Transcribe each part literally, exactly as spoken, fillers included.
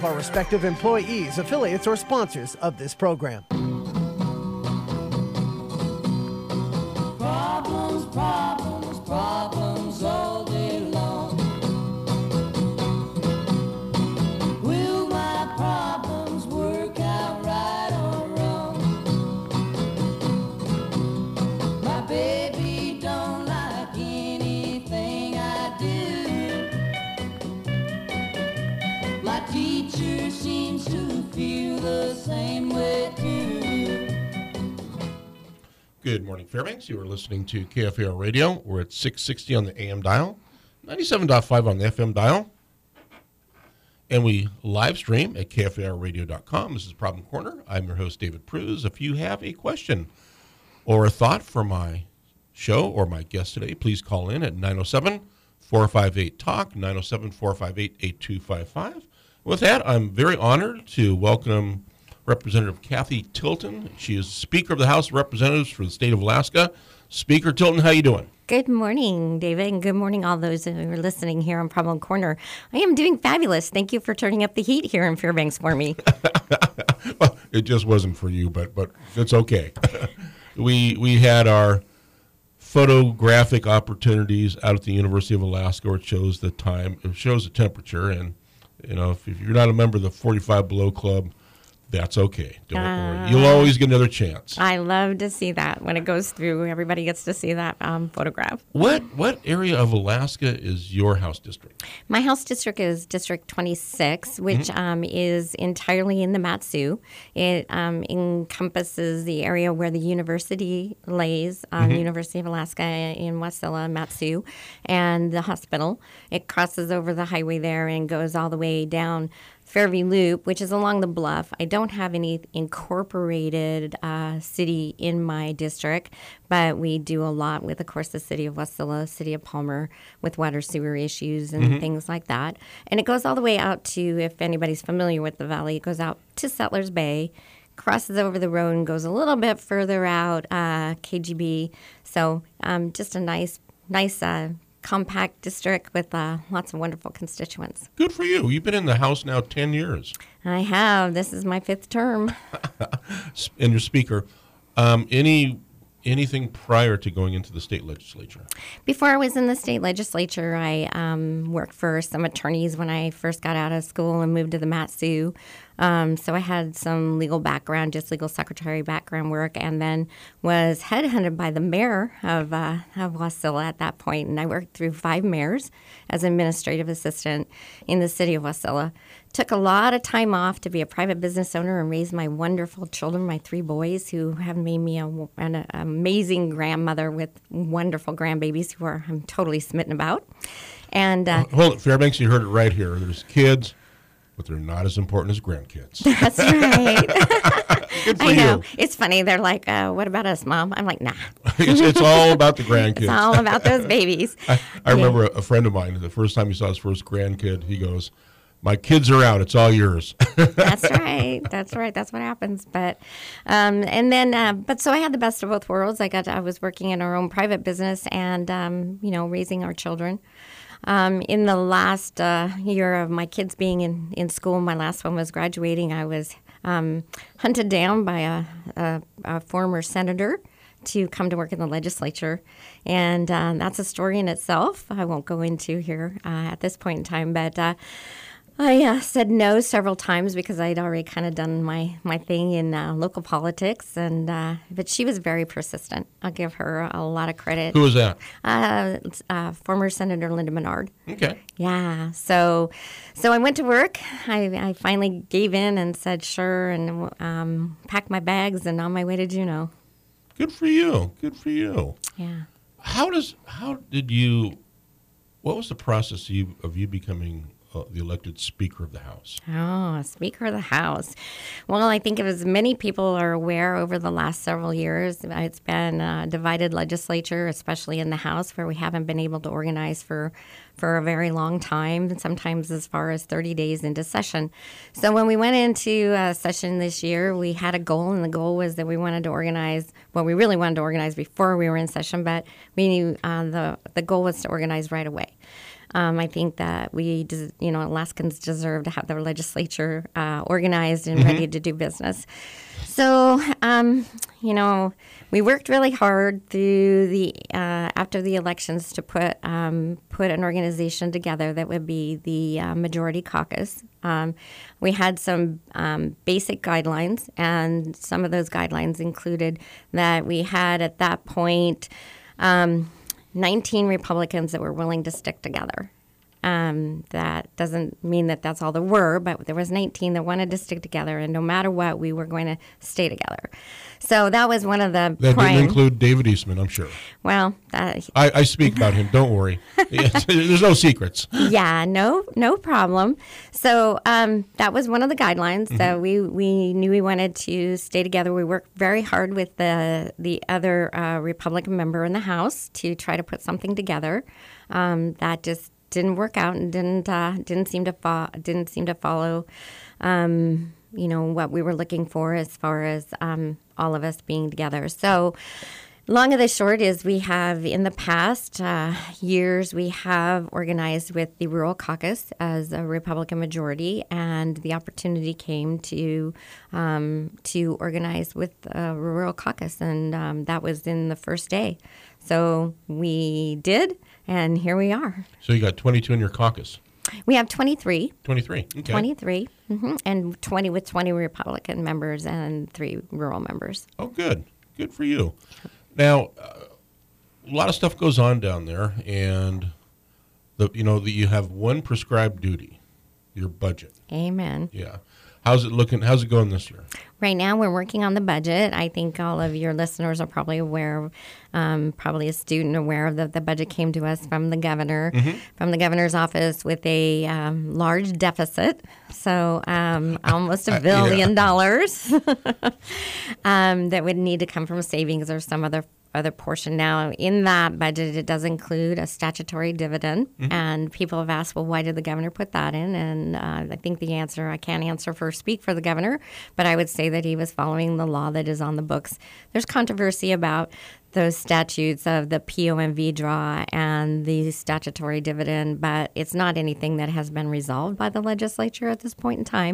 of our respective employees, affiliates, or sponsors of this program. Problems, problems, problems all day long. Will my problems work out right or wrong? My baby don't like anything I do. My teacher seems to feel the same way too. Good morning, Fairbanks. You are listening to K F A R Radio. We're at six sixty on the A M dial, ninety-seven point five on the F M dial, and we live stream at K F A R radio dot com. This is Problem Corner. I'm your host, David Pruz. If you have a question or a thought for my show or my guest today, please call in at nine oh seven, four five eight, talk, nine oh seven, four five eight, eight two five five. With that, I'm very honored to welcome Representative Kathy Tilton. She is Speaker of the House of Representatives for the state of Alaska. Speaker Tilton, how you doing? Good morning, David, and good morning, all those who are listening here on Problem Corner. I am doing fabulous. Thank you for turning up the heat here in Fairbanks for me. Well, it just wasn't for you, but but it's okay. we we had our photographic opportunities out at the University of Alaska, where it shows the time, it shows the temperature, and you know if, if you're not a member of the forty-five Below Club, that's okay. Don't uh, worry. You'll always get another chance. I love to see that when it goes through. Everybody gets to see that um, photograph. What what area of Alaska is your House district? My House district is District twenty-six, which mm-hmm. um, is entirely in the Mat-Su. It um, encompasses the area where the university lays, um, mm-hmm. University of Alaska in Wasilla, Mat-Su, and the hospital. It crosses over the highway there and goes all the way down Fairview Loop, which is along the bluff. I don't have any incorporated uh, city in my district, but we do a lot with, of course, the city of Wasilla, city of Palmer, with water sewer issues and mm-hmm. things like that. And it goes all the way out to, if anybody's familiar with the valley, it goes out to Settlers Bay, crosses over the road and goes a little bit further out, uh, K G B. So um, just a nice, nice uh compact district with uh, lots of wonderful constituents. Good for you. You've been in the House now ten years. I have. This is my fifth term. And your Speaker, um, any anything prior to going into the state legislature? Before I was in the state legislature, I um, worked for some attorneys when I first got out of school and moved to the Mat-Su. Um, so I had some legal background, just legal secretary background work, and then was headhunted by the mayor of, uh, of Wasilla at that point. And I worked through five mayors as administrative assistant in the city of Wasilla. Took a lot of time off to be a private business owner and raise my wonderful children, my three boys, who have made me a, an amazing grandmother with wonderful grandbabies who are I'm totally smitten about. And uh, hold it, Fairbanks, you heard it right here. There's kids, but they're not as important as grandkids. That's right. Good for I know. you. It's funny. They're like, uh, what about us, Mom? I'm like, nah. it's, it's all about the grandkids. It's all about those babies. I, I remember a, a friend of mine, the first time he saw his first grandkid, he goes, my kids are out. It's all yours. That's right. That's right. That's what happens. But, um, and then, uh, but so I had the best of both worlds. I got, to, I was working in our own private business and, um, you know, raising our children. Um, in the last uh, year of my kids being in, in school, my last one was graduating, I was um, hunted down by a, a, a former senator to come to work in the legislature. And uh, that's a story in itself. I won't go into here uh, at this point in time, but uh, I uh, said no several times because I'd already kind of done my, my thing in uh, local politics, and uh, but she was very persistent. I'll give her a lot of credit. Who was that? Uh, uh, former Senator Linda Menard. Okay. Yeah. So, so I went to work. I, I finally gave in and said sure, and um, packed my bags and on my way to Juneau. Good for you. Good for you. Yeah. How does how did you? What was the process of you, of you becoming Uh, the elected Speaker of the House? Oh, Speaker of the House. Well, I think as many people are aware over the last several years, it's been a divided legislature, especially in the House, where we haven't been able to organize for, for a very long time, sometimes as far as thirty days into session. So when we went into uh, session this year, we had a goal, and the goal was that we wanted to organize, well, we really wanted to organize before we were in session, but we knew uh, the, the goal was to organize right away. Um, I think that we, des- you know, Alaskans deserve to have their legislature uh, organized and ready to do business. So, um, you know, we worked really hard through the uh, after the elections to put um, put an organization together that would be the uh, Majority Caucus. Um, we had some um, basic guidelines, and some of those guidelines included that we had at that point um, nineteen Republicans that were willing to stick together. Um, that doesn't mean that that's all there were, but there was nineteen that wanted to stick together, and no matter what, we were going to stay together. So that was one of the That prime. didn't include David Eastman, I'm sure. Well, that, I, I speak about him. Don't worry. There's no secrets. yeah, no, no problem. So um, that was one of the guidelines mm-hmm. that we, we knew we wanted to stay together. We worked very hard with the the other uh, Republican member in the House to try to put something together. Um, that just didn't work out and didn't uh, didn't seem to fo- didn't seem to follow, um, you know, what we were looking for as far as um, all of us being together. So, long of the short is we have in the past uh, years we have organized with the Rural Caucus as a Republican majority, and the opportunity came to um, to organize with a Rural Caucus, and um, that was in the first day. So we did. And here we are. So you got twenty-two in your caucus. We have twenty-three. twenty-three. Okay. twenty-three. Mm-hmm. And twenty with twenty Republican members and three rural members. Oh, good. Good for you. Now, uh, a lot of stuff goes on down there, and the you know that you have one prescribed duty, your budget. Amen. Yeah. How's it looking? How's it going this year? Right now, we're working on the budget. I think all of your listeners are probably aware, um, probably a student aware that the budget came to us from the governor, mm-hmm. from the governor's office with a um, large deficit. So um, almost a billion yeah. dollars um, that would need to come from savings or some other other portion. Now, in that budget, it does include a statutory dividend, mm-hmm. and people have asked, well, why did the governor put that in? And uh, I think the answer, I can't answer for speak for the governor, but I would say that he was following the law that is on the books. There's controversy about those statutes of the P O M V draw and the statutory dividend, but it's not anything that has been resolved by the legislature at this point in time.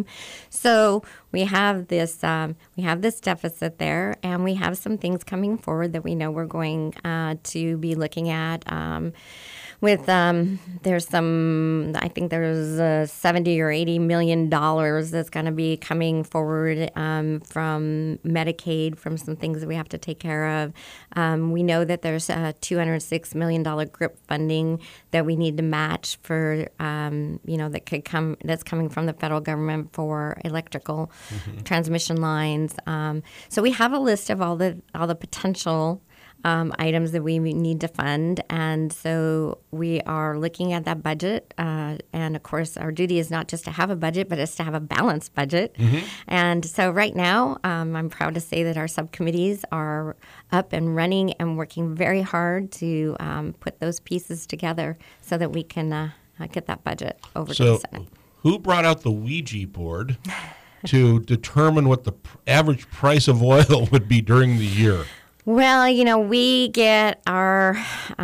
So we have this um, we have this deficit there, and we have some things coming forward that we know we're going uh, to be looking at. Um, With um, there's some, I think there's uh, seventy or eighty million dollars that's going to be coming forward um, from Medicaid, from some things that we have to take care of. Um, we know that there's a two hundred six million dollars GRIP funding that we need to match for, um, you know, that could come, that's coming from the federal government for electrical mm-hmm. transmission lines. Um, so we have a list of all the all the potential Um, items that we need to fund, and so we are looking at that budget. Uh, and of course, our duty is not just to have a budget, but it's to have a balanced budget. Mm-hmm. And so, right now, um, I'm proud to say that our subcommittees are up and running and working very hard to um, put those pieces together so that we can uh, get that budget over so to the Senate. Who brought out the Ouija board to determine what the pr- average price of oil would be during the year? Well, you know, we get our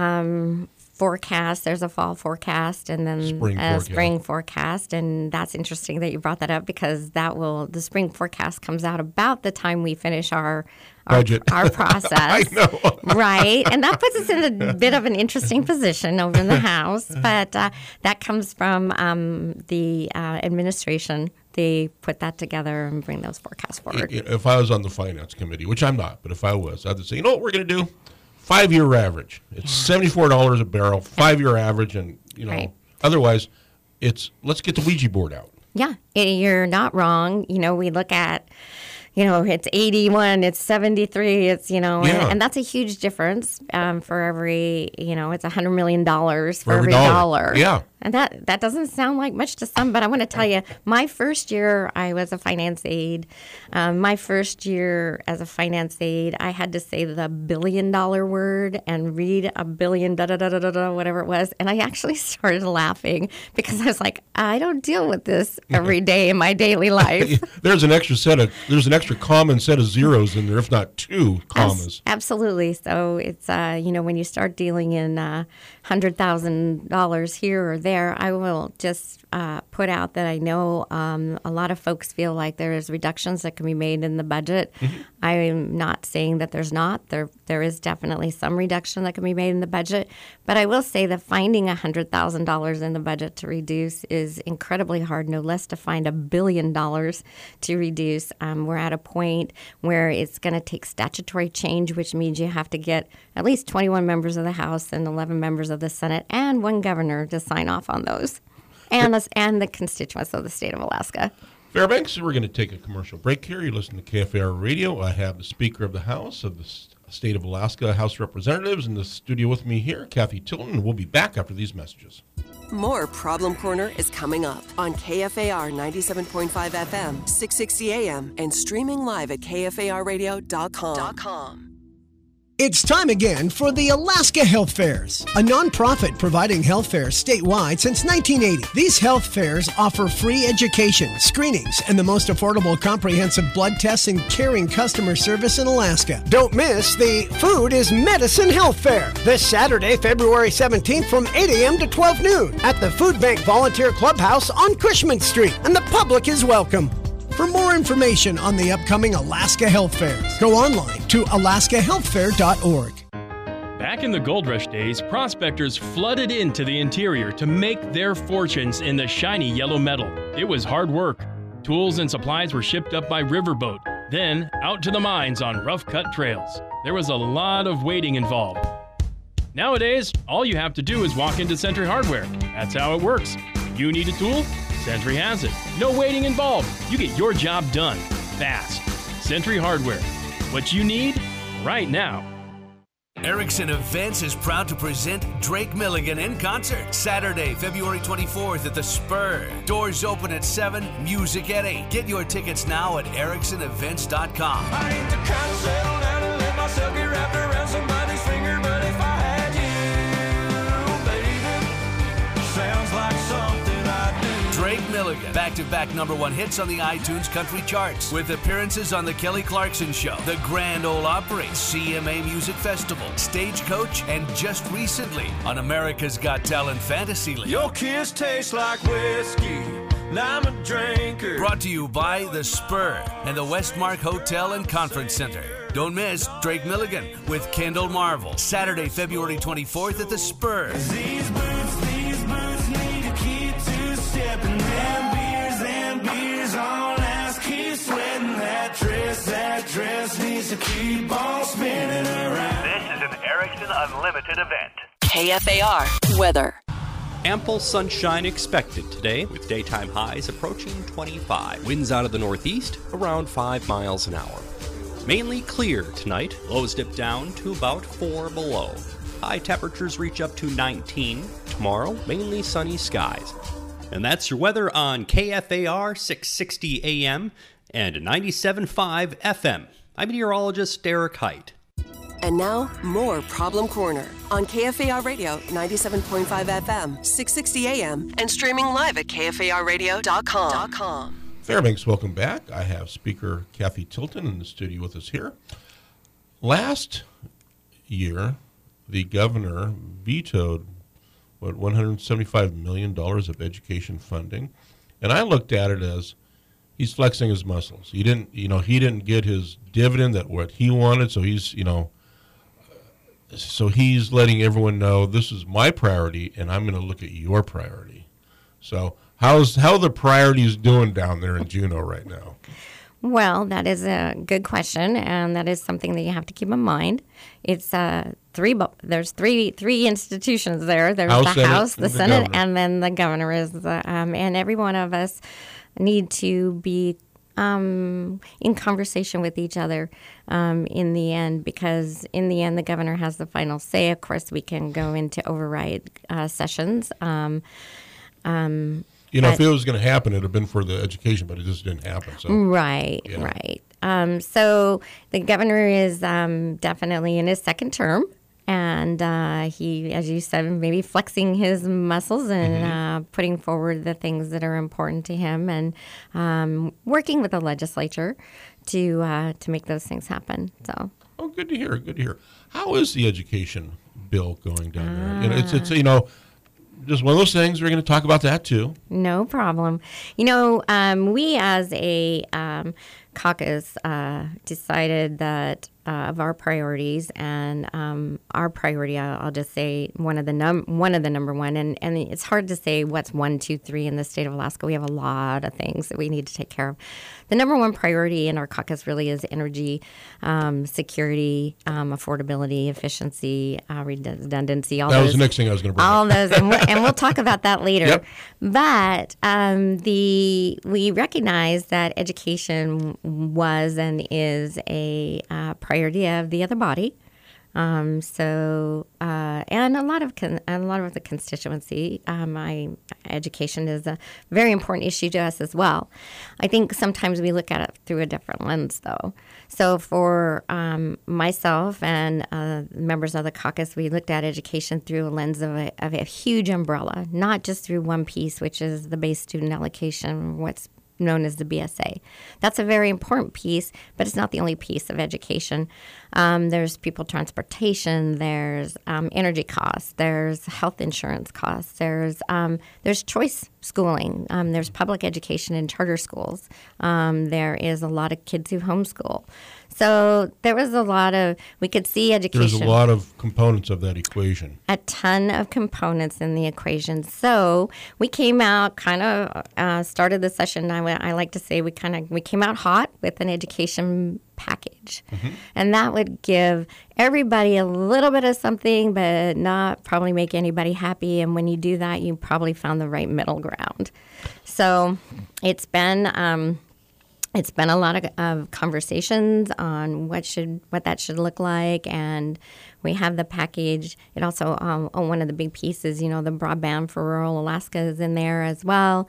um, forecast. There's a fall forecast and then spring a forecast. spring forecast. And that's interesting that you brought that up because that will the spring forecast comes out about the time we finish our our, budget. our process. I know. Right. And that puts us in a bit of an interesting position over in the House. But uh, that comes from um, the uh, administration. They put that together and bring those forecasts forward. If I was on the finance committee, which I'm not, but if I was, I'd say, you know what we're going to do? Five-year average. It's yeah. seventy-four dollars a barrel, five-year average, and, you know, right. otherwise, it's let's get the Ouija board out. Yeah, you're not wrong. You know, we look at, you know, it's eighty-one, it's seventy-three, it's, you know, yeah. and, and that's a huge difference um, for every, you know, it's one hundred million dollars for, for every, every dollar. dollar. Yeah. And that, that doesn't sound like much to some, but I want to tell you, my first year I was a finance aide. Um, my first year as a finance aide, I had to say the billion dollar word and read a billion da da da da da da whatever it was, and I actually started laughing because I was like, I don't deal with this every day in my daily life. There's an extra set of there's an extra common set of zeros in there, if not two commas. Absolutely. So it's uh, you know, when you start dealing in uh, hundred thousand dollars here or there. I will just uh, put out that I know um, a lot of folks feel like there is reductions that can be made in the budget. Mm-hmm. I'm not saying that there's not. There, there is definitely some reduction that can be made in the budget. But I will say that finding one hundred thousand dollars in the budget to reduce is incredibly hard, no less to find a billion dollars to reduce. Um, we're at a point where it's going to take statutory change, which means you have to get at least twenty-one members of the House and eleven members of the Senate and one governor to sign off on those, and, the, and the constituents of the state of Alaska. Fairbanks, we're going to take a commercial break here. You listen to K F A R Radio. I have the Speaker of the House of the State of Alaska House of Representatives in the studio with me here, Kathy Tilton. We'll be back after these messages. More Problem Corner is coming up on K F A R ninety-seven point five F M, six sixty A M, and streaming live at K F A R radio dot com. It's time again for the Alaska Health Fairs, a nonprofit providing health fairs statewide since nineteen eighty. These health fairs offer free education, screenings, and the most affordable comprehensive blood tests and caring customer service in Alaska. Don't miss the Food is Medicine Health Fair this Saturday, February seventeenth from eight A M to twelve noon at the Food Bank Volunteer Clubhouse on Cushman Street, and the public is welcome. For more information on the upcoming Alaska Health Fairs, go online to alaska health fair dot org. Back in the gold rush days, prospectors flooded into the interior to make their fortunes in the shiny yellow metal. It was hard work. Tools and supplies were shipped up by riverboat, then out to the mines on rough-cut trails. There was a lot of waiting involved. Nowadays, all you have to do is walk into Sentry Hardware. That's how it works. You need a tool? Sentry has it. No waiting involved. You get your job done fast. Sentry Hardware. What you need right now. Erickson Events is proud to present Drake Milligan in concert Saturday, February twenty-fourth at the Spur. Doors open at seven, music at eight. Get your tickets now at erickson events dot com. I ain't the kind to settle down and let myself get wrapped around somebody's finger, but if I had you, baby, sounds like something I do. Drake Milligan, back-to-back number one hits on the iTunes country charts, with appearances on The Kelly Clarkson Show, the Grand Ole Opry, C M A Music Festival, Stagecoach, and just recently on America's Got Talent Fantasy League. Your kiss tastes like whiskey, and I'm a drinker. Brought to you by The Spur and the Westmark Hotel and Conference Center. Don't miss Drake Milligan with Kendall Marvel, Saturday, February twenty-fourth at The Spur. These boots, these boots need a key to stepping them beers and beers on ass. Keep sweating that dress, that dress needs to keep on spinning around. This is an Erickson Unlimited event. K F A R weather. Ample sunshine expected today, with daytime highs approaching twenty-five. Winds out of the northeast around five miles an hour. Mainly clear tonight. Lows dip down to about four below. High temperatures reach up to nineteen. Tomorrow, mainly sunny skies. And that's your weather on K F A R six sixty A M and ninety-seven point five F M. I'm meteorologist Derek Height. And now, more Problem Corner on K F A R Radio ninety-seven point five F M, six sixty A M, and streaming live at K F A R radio dot com. Fairbanks, welcome back. I have Speaker Kathy Tilton in the studio with us here. Last year, the governor vetoed, what, one hundred seventy-five million dollars of education funding. And I looked at it as he's flexing his muscles. He didn't, you know, he didn't get his dividend that what he wanted, so he's, you know, so he's letting everyone know this is my priority, and I'm going to look at your priority. So how's how are the priorities doing down there in Juneau right now? Well, that is a good question, and that is something that you have to keep in mind. It's uh, three. There's three three institutions there. There's House, the Senate, House, the, the Senate, governor. and then the governor is. The, um, and every one of us need to be um, in conversation with each other um, in the end, because in the end, the governor has the final say. Of course, we can go into override uh, sessions. Um, um, You know, but, if it was going to happen, it would have been for the education, but it just didn't happen. So right, yeah. right. Um, so the governor is um, definitely in his second term, and uh, he, as you said, maybe flexing his muscles and mm-hmm. uh, putting forward the things that are important to him, and um, working with the legislature to uh, to make those things happen. So, oh, good to hear. Good to hear. How is the education bill going down ah. there. You know, it's it's you know. Just one of those things. We're going to talk about that, too. No problem. You know, um, we as a um, caucus uh, decided that uh, of our priorities, and um, our priority, I'll, I'll just say one of the num- one of the number one, and, and it's hard to say what's one, two, three in the state of Alaska. We have a lot of things that we need to take care of. The number one priority in our caucus really is energy, um, security, um, affordability, efficiency, uh, redundancy. All that those, was the next thing I was going to bring all up. those, and we'll, and we'll talk about that later. Yep. But um, the we recognize that education was and is a uh, priority of the other body. Um, so, uh, and a lot of con- a lot of the constituency, um, I, education is a very important issue to us as well. I think sometimes we look at it through a different lens, though. So, for um, myself and uh, members of the caucus, we looked at education through a lens of a, of a huge umbrella, not just through one piece, which is the base student allocation, what's known as the B S A. That's a very important piece, but it's not the only piece of education. Um, there's people transportation, there's um, energy costs, there's health insurance costs, there's um, there's choice schooling, um, there's public education in charter schools. Um, there is a lot of kids who homeschool. So there was a lot of, we could see education. There's a lot of components of that equation. A ton of components in the equation. So we came out kind of, uh, started the session, I, I like to say we kind of, we came out hot with an education package. Mm-hmm. And that would give everybody a little bit of something, but not probably make anybody happy. And when you do that, you probably found the right middle ground. So it's been... Um, It's been a lot of, of conversations on what should what that should look like, and we have the package. It also, um, oh, one of the big pieces, you know, the broadband for rural Alaska is in there as well.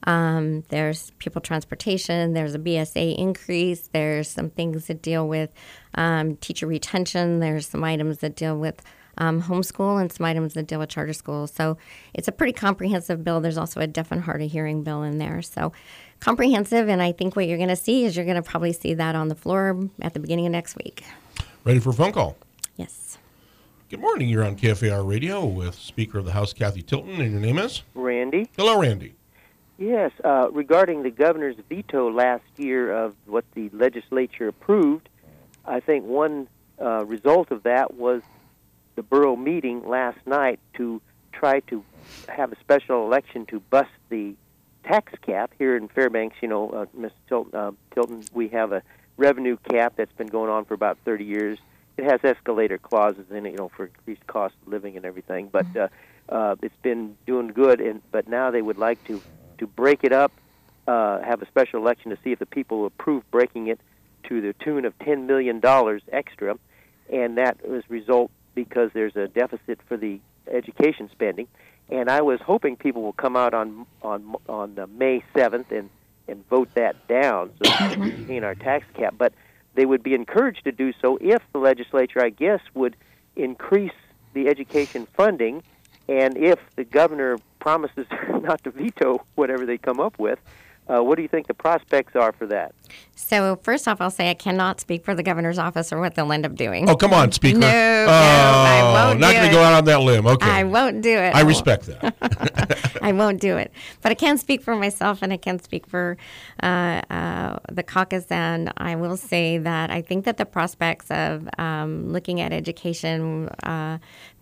Um, there's people transportation. There's a B S A increase. There's some things that deal with um, teacher retention. There's some items that deal with Um, homeschool and some items that deal with charter schools. So it's a pretty comprehensive bill. There's also a deaf and hard of hearing bill in there. So comprehensive, and I think what you're going to see is you're going to probably see that on the floor at the beginning of next week. Ready for a phone call? Yes. Good morning. You're on K F A R Radio with Speaker of the House, Kathy Tilton, and your name is? Randy. Hello, Randy. Yes, uh, regarding the governor's veto last year of what the legislature approved, I think one uh, result of that was the borough meeting last night to try to have a special election to bust the tax cap here in Fairbanks. You know, uh, Mister Tilton, uh, Tilton, we have a revenue cap that's been going on for about thirty years. It has escalator clauses in it, you know, for increased cost of living and everything. But uh, uh, it's been doing good. And but now they would like to to break it up, uh, have a special election to see if the people approve breaking it to the tune of ten million dollars extra, and that was result. Because there's a deficit for the education spending, and I was hoping people will come out on on on uh, May seventh and, and vote that down so we can maintain our tax cap. But they would be encouraged to do so if the legislature, I guess, would increase the education funding, and if the governor promises not to veto whatever they come up with. Uh, what do you think the prospects are for that? So first off, I'll say I cannot speak for the governor's office or what they'll end up doing. Oh, come on, Speaker. No, oh, no, I won't not do going to it. go out on that limb. Okay. I won't do it. I respect that. I won't do it. But I can speak for myself, and I can speak for uh, uh, the caucus, and I will say that I think that the prospects of um, looking at education, uh,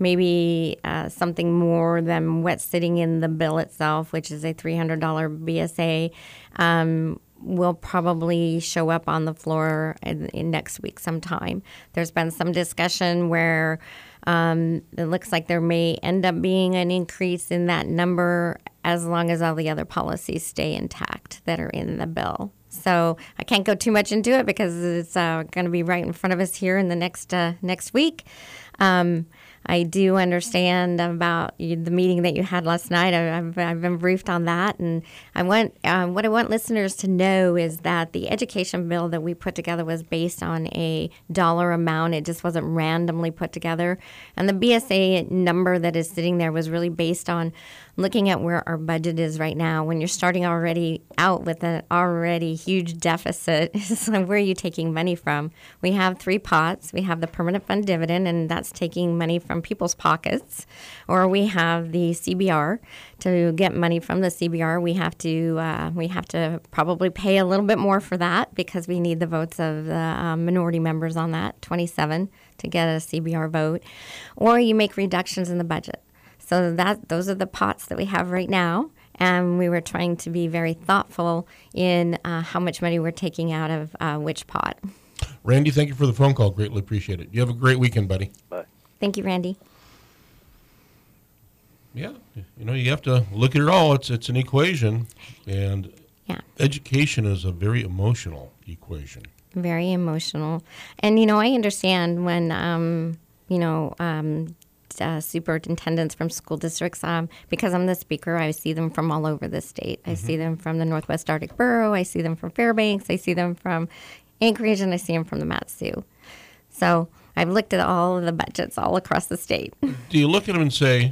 maybe uh, something more than what's sitting in the bill itself, which is a three hundred dollars B S A, um, will probably show up on the floor in, in next week sometime. There's been some discussion where um, it looks like there may end up being an increase in that number as long as all the other policies stay intact that are in the bill. So I can't go too much into it because it's uh, going to be right in front of us here in the next uh, next week. Um, I do understand about you, the meeting that you had last night. I, I've, I've been briefed on that, and I want uh, what I want listeners to know is that the education bill that we put together was based on a dollar amount. It just wasn't randomly put together, and the B S A number that is sitting there was really based on looking at where our budget is right now, when you're starting already out with an already huge deficit, so where are you taking money from? We have three pots. We have the permanent fund dividend, and that's taking money from people's pockets. Or we have the C B R. To get money from the C B R, we have to uh, we have to probably pay a little bit more for that because we need the votes of the um, minority members on that, twenty-seven, to get a C B R vote. Or you make reductions in the budget. So that those are the pots that we have right now, and we were trying to be very thoughtful in uh, how much money we're taking out of uh, which pot. Randy, thank you for the phone call. Greatly appreciate it. You have a great weekend, buddy. Bye. Thank you, Randy. Yeah, you know, you have to look at it all. It's it's an equation, and yeah. Education is a very emotional equation. Very emotional. And, you know, I understand when, um, you know, um, uh, superintendents from school districts, um, because I'm the speaker, I see them from all over the state. I mm-hmm. see them from the Northwest Arctic Borough. I see them from Fairbanks. I see them from Anchorage, and I see them from the Mat-Su. So I've looked at all of the budgets all across the state. Do you look at them and say,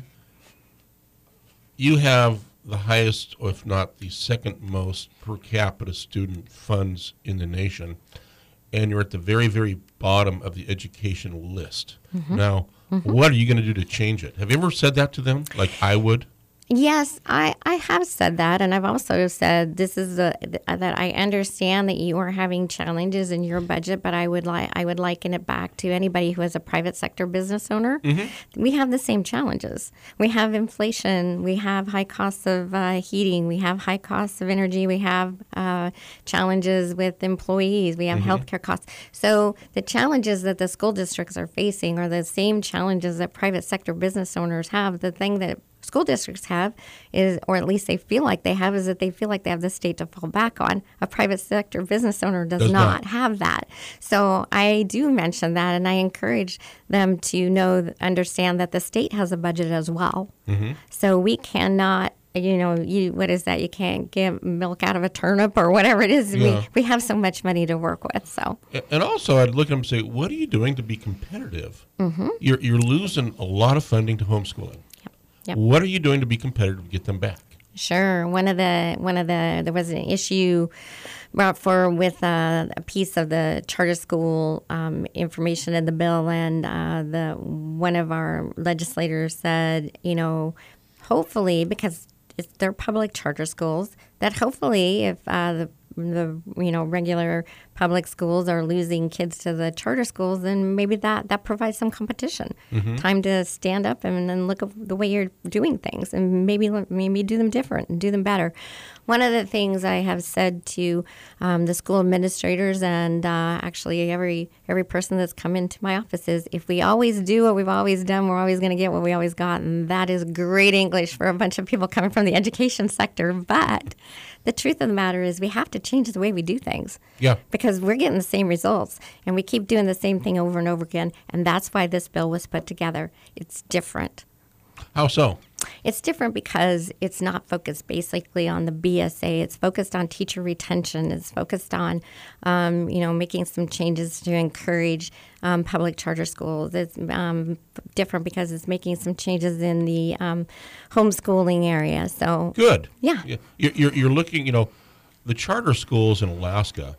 you have the highest, or if not the second most, per capita student funds in the nation, and you're at the very, very bottom of the education list. Mm-hmm. Now, mm-hmm. what are you going to do to change it? Have you ever said that to them, like I would? Yes, I, I have said that, and I've also said this is a, that I understand that you are having challenges in your budget, but I would like I would liken it back to anybody who is a private sector business owner. Mm-hmm. We have the same challenges. We have inflation. We have high costs of uh, heating. We have high costs of energy. We have uh, challenges with employees. We have mm-hmm. healthcare costs. So the challenges that the school districts are facing are the same challenges that private sector business owners have. The thing that school districts have is, or at least they feel like they have, is that they feel like they have the state to fall back on. A private sector business owner does, does not, not have that. So I do mention that, and I encourage them to know, understand that the state has a budget as well. Mm-hmm. So we cannot, you know, you what is that? You can't get milk out of a turnip or whatever it is. Yeah. We we have so much money to work with. So and also, I'd look at them and say, what are you doing to be competitive? Mm-hmm. You're you're losing a lot of funding to homeschooling. Yep. What are you doing to be competitive to get them back? Sure. One of the one of the there was an issue brought for with uh, a piece of the charter school um, information in the bill, and uh, the one of our legislators said, you know, hopefully because it's they're public charter schools, that hopefully if uh, the the you know regular public schools are losing kids to the charter schools, then maybe that, that provides some competition. Mm-hmm. Time to stand up and, and look at the way you're doing things and maybe maybe do them different and do them better. One of the things I have said to um, the school administrators and uh, actually every every person that's come into my office is, if we always do what we've always done, we're always going to get what we always got. And that is great English for a bunch of people coming from the education sector. But the truth of the matter is we have to change the way we do things. Yeah. Because we're getting the same results, and we keep doing the same thing over and over again, and that's why this bill was put together. It's different. How so? It's different because it's not focused basically on the B S A. It's focused on teacher retention. It's focused on, um, you know, making some changes to encourage um, public charter schools. It's um, different because it's making some changes in the um, homeschooling area. So good. Yeah. You're, you're, you're looking, you know, the charter schools in Alaska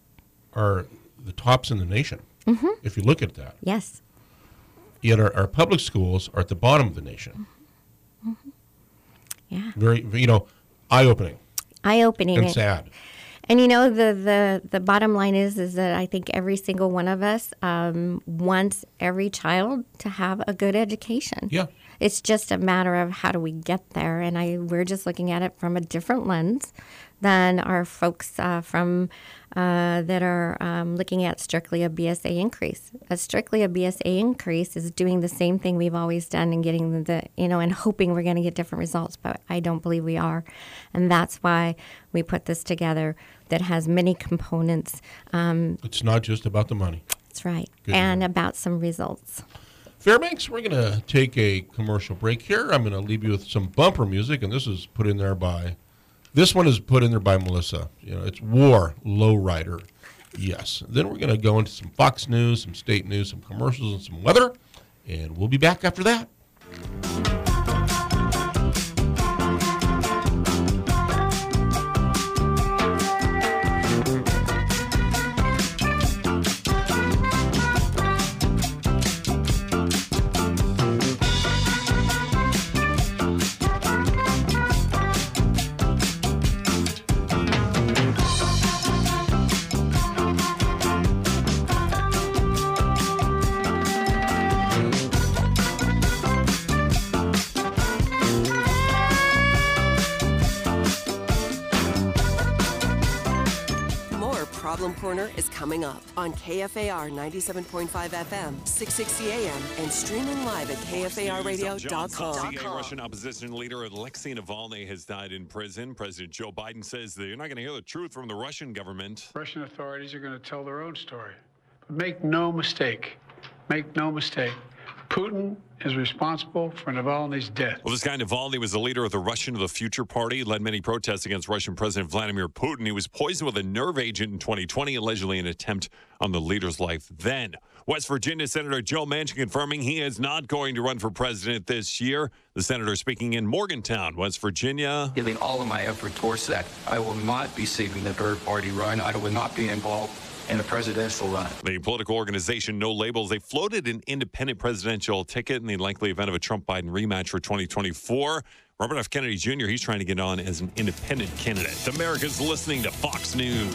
are the tops in the nation, mm-hmm. if you look at that. Yes. Yet our, our public schools are at the bottom of the nation. Mm-hmm. Yeah. Very, you know, eye-opening. Eye-opening. And sad. And, you know, the, the, the bottom line is is that I think every single one of us um, wants every child to have a good education. Yeah. It's just a matter of how do we get there. And I we're just looking at it from a different lens than our folks uh, from uh, that are um, looking at strictly a B S A increase. A strictly a B S A increase is doing the same thing we've always done and getting the, the you know, and hoping we're going to get different results. But I don't believe we are. And that's why we put this together that has many components. Um, it's not just about the money. That's right. Good and enough. About some results. Fairbanks, we're going to take a commercial break here. I'm going to leave you with some bumper music, and this is put in there by, this one is put in there by Melissa. You know, it's War Lowrider. Yes. Then we're going to go into some Fox News, some state news, some commercials, and some weather, and we'll be back after that. Problem Corner is coming up on K F A R ninety-seven point five F M, six sixty A M, and streaming live at K F A R radio dot com. Russian opposition leader Alexei Navalny has died in prison. President Joe Biden says that you're not going to hear the truth from the Russian government. Russian authorities are going to tell their own story. But make no mistake, make no mistake, Putin is responsible for Navalny's death. Well, this guy Navalny was the leader of the Russian of the Future Party, led many protests against Russian President Vladimir Putin. He was poisoned with a nerve agent in twenty twenty, allegedly an attempt on the leader's life then. West Virginia Senator Joe Manchin confirming he is not going to run for president this year. The senator speaking in Morgantown, West Virginia. Giving all of my effort towards that. I will not be seeking the third party run. I will not be involved in a presidential run. The political organization No Labels, they floated an independent presidential ticket in the likely event of a Trump-Biden rematch for twenty twenty-four. Robert F. Kennedy Junior, he's trying to get on as an independent candidate. America's listening to Fox News.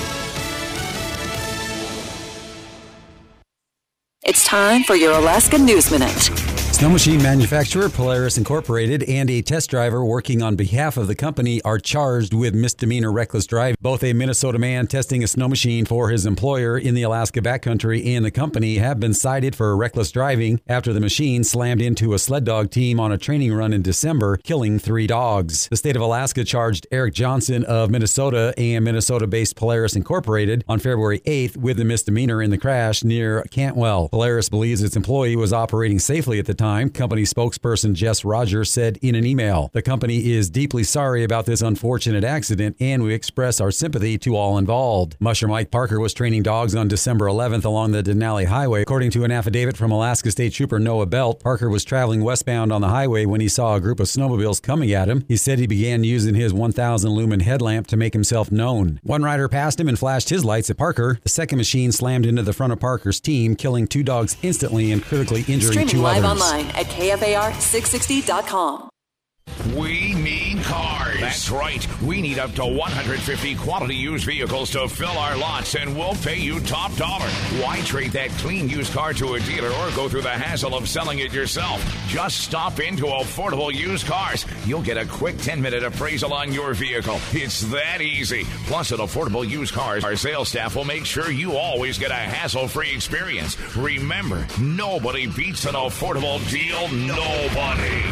It's time for your Alaska News Minute. Snow machine manufacturer Polaris Incorporated and a test driver working on behalf of the company are charged with misdemeanor reckless driving. Both a Minnesota man testing a snow machine for his employer in the Alaska backcountry and the company have been cited for reckless driving after the machine slammed into a sled dog team on a training run in December, killing three dogs. The state of Alaska charged Eric Johnson of Minnesota and Minnesota-based Polaris Incorporated on February eighth with the misdemeanor in the crash near Cantwell. Polaris believes its employee was operating safely at the time. Company spokesperson Jess Rogers said in an email, "The company is deeply sorry about this unfortunate accident and we express our sympathy to all involved." Musher Mike Parker was training dogs on December eleventh along the Denali Highway. According to an affidavit from Alaska State Trooper Noah Belt, Parker was traveling westbound on the highway when he saw a group of snowmobiles coming at him. He said he began using his one thousand lumen headlamp to make himself known. One rider passed him and flashed his lights at Parker. The second machine slammed into the front of Parker's team, killing two dogs instantly and critically injuring Streaming two live others. online at K F A R six sixty dot com. We need cars. That's right. We need up to one hundred fifty quality used vehicles to fill our lots, and we'll pay you top dollar. Why trade that clean used car to a dealer or go through the hassle of selling it yourself? Just stop into Affordable Used Cars. You'll get a quick ten-minute appraisal on your vehicle. It's that easy. Plus, at Affordable Used Cars, our sales staff will make sure you always get a hassle-free experience. Remember, nobody beats an affordable deal. Nobody.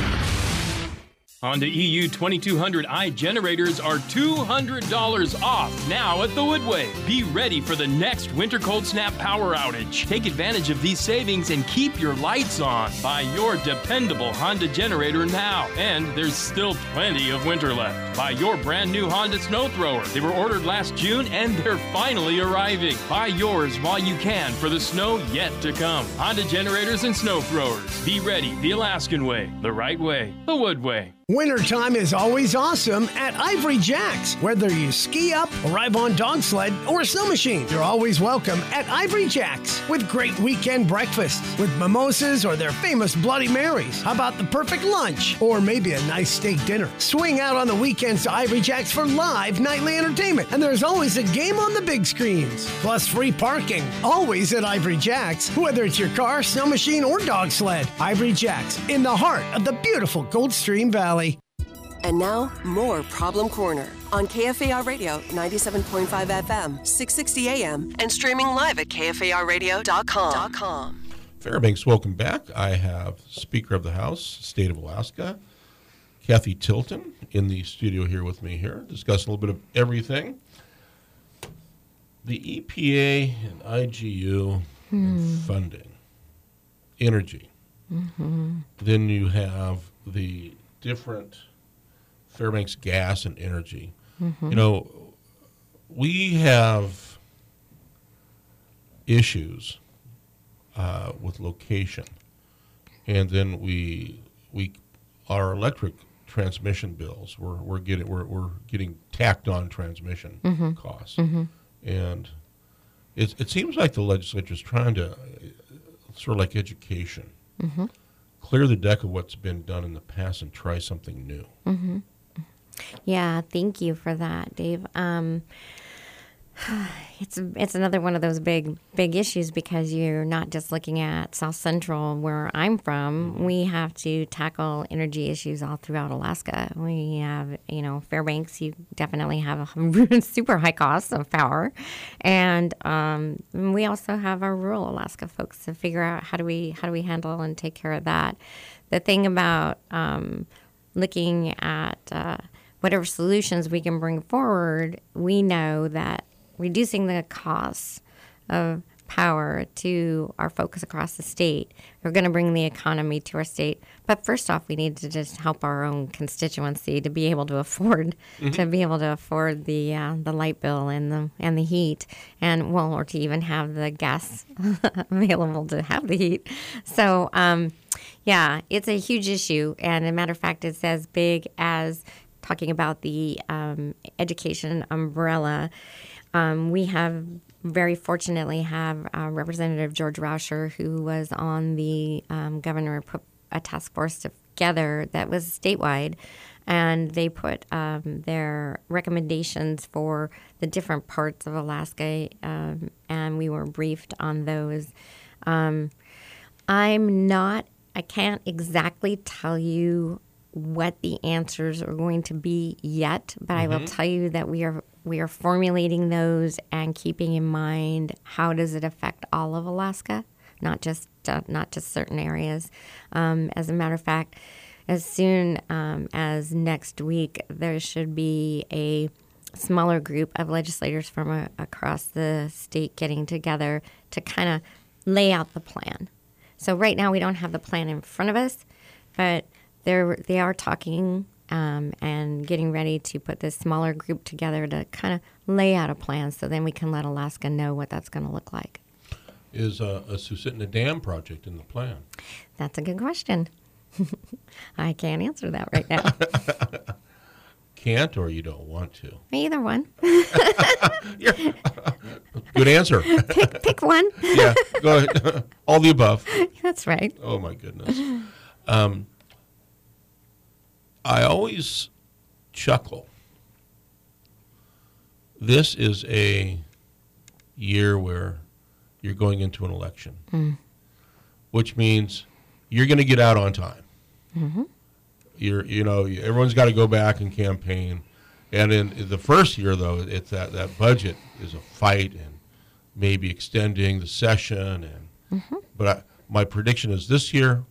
Honda E U twenty-two hundred i generators are two hundred dollars off now at the Woodway. Be ready for the next winter cold snap power outage. Take advantage of these savings and keep your lights on. Buy your dependable Honda generator now. And there's still plenty of winter left. Buy your brand new Honda snow thrower. They were ordered last June and they're finally arriving. Buy yours while you can for the snow yet to come. Honda generators and snow throwers. Be ready the Alaskan way, the right way, the Woodway. Wintertime is always awesome at Ivory Jacks. Whether you ski up, arrive on dog sled, or a snow machine, you're always welcome at Ivory Jacks with great weekend breakfasts with mimosas or their famous Bloody Marys. How about the perfect lunch? Or maybe a nice steak dinner. Swing out on the weekends to Ivory Jacks for live nightly entertainment. And there's always a game on the big screens. Plus free parking. Always at Ivory Jacks. Whether it's your car, snow machine, or dog sled. Ivory Jacks in the heart of the beautiful Goldstream Valley. And now, more Problem Corner on K F A R Radio ninety-seven point five F M, six sixty A M, and streaming live at K F A R radio dot com. Fairbanks, welcome back. I have Speaker of the House, State of Alaska, Kathy Tilton, in the studio here with me here, discussing a little bit of everything. The E P A and I G U Hmm. and funding, energy. Mm-hmm. Then you have the different Fairbanks gas and energy. Mm-hmm. You know, we have issues uh, with location, and then we we our electric transmission bills we're we're getting we're we're getting tacked on transmission Mhm. costs, Mhm. and it it seems like the legislature is trying to uh, sort of like education, Mhm. clear the deck of what's been done in the past and try something new. Mm-hmm. Yeah, thank you for that, Dave. Um, It's it's another one of those big big issues because you're not just looking at South Central where I'm from. We have to tackle energy issues all throughout Alaska. We have, you know, Fairbanks. You definitely have a super high cost of power, and um, we also have our rural Alaska folks to figure out how do we how do we handle and take care of that. The thing about um, looking at uh, whatever solutions we can bring forward, we know that reducing the costs of power to our folks across the state are going to bring the economy to our state. But first off, we need to just help our own constituency to be able to afford mm-hmm. to be able to afford the uh, the light bill and the and the heat, and well, or to even have the gas available to have the heat. So, um, yeah, it's a huge issue, and as a matter of fact, it's as big as talking about the um, education umbrella. Um, we have very fortunately have uh, Representative George Rauscher, who was on the um, governor put a task force together that was statewide, and they put um, their recommendations for the different parts of Alaska, um, and we were briefed on those. Um, I'm not, I can't exactly tell you what the answers are going to be yet, but mm-hmm. I will tell you that we are we are formulating those and keeping in mind how does it affect all of Alaska, not just uh, not just certain areas. Um, as a matter of fact, as soon um, as next week, there should be a smaller group of legislators from a, across the state getting together to kind of lay out the plan. So right now we don't have the plan in front of us, but they're they are talking um, and getting ready to put this smaller group together to kind of lay out a plan so then we can let Alaska know what that's going to look like. Is uh, a Susitna Dam project in the plan? That's a good question. I can't answer that right now. Can't, or you don't want to? Either one. Good answer. Pick, pick one. Yeah, go ahead. All the above. That's right. Oh, my goodness. Um, I always chuckle. This is a year where you're going into an election, mm. which means you're going to get out on time. Mm-hmm. You're, you know, everyone's got to go back and campaign. And in the first year, though, it's that, that budget is a fight and maybe extending the session. And mm-hmm. But I, my prediction is this year,